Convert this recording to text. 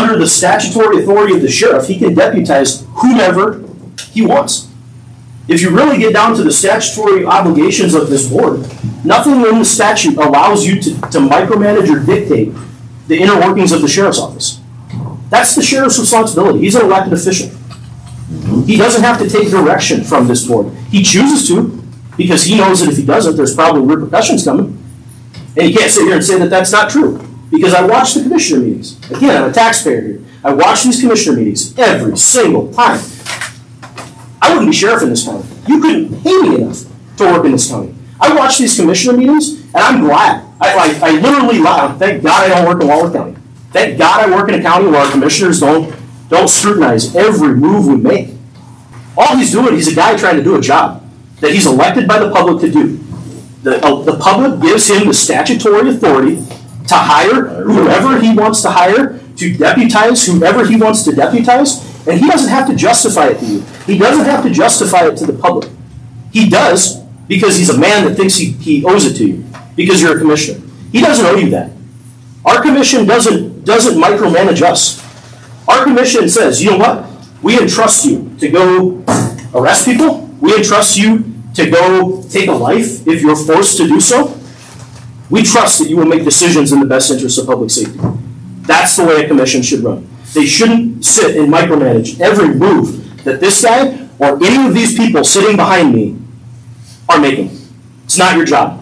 under the statutory authority of the sheriff, he can deputize whomever he wants. If you really get down to the statutory obligations of this board, nothing in the statute allows you to micromanage or dictate the inner workings of the sheriff's office. That's the sheriff's responsibility. He's an elected official. He doesn't have to take direction from this board. He chooses to, because he knows that if he doesn't, there's probably repercussions coming. And you can't sit here and say that that's not true, because I watch the commissioner meetings. Again, I'm a taxpayer here. I watch these commissioner meetings every single time. I wouldn't be sheriff in this county. You couldn't pay me enough to work in this county. I watch these commissioner meetings, and I'm glad. I literally laugh. Thank God I don't work in Waller County. Thank God I work in a county where our commissioners don't scrutinize every move we make. All he's doing, he's a guy trying to do a job that he's elected by the public to do. The public gives him the statutory authority to hire whoever he wants to hire, to deputize whoever he wants to deputize, and he doesn't have to justify it to you. He doesn't have to justify it to the public. He does because he's a man that thinks he owes it to you, because you're a commissioner. He doesn't owe you that. Our commission doesn't micromanage us. Our commission says, you know what? We entrust you to go arrest people. We entrust you to go take a life if you're forced to do so. We trust that you will make decisions in the best interest of public safety. That's the way a commission should run. They shouldn't sit and micromanage every move that this guy or any of these people sitting behind me are making. It's not your job.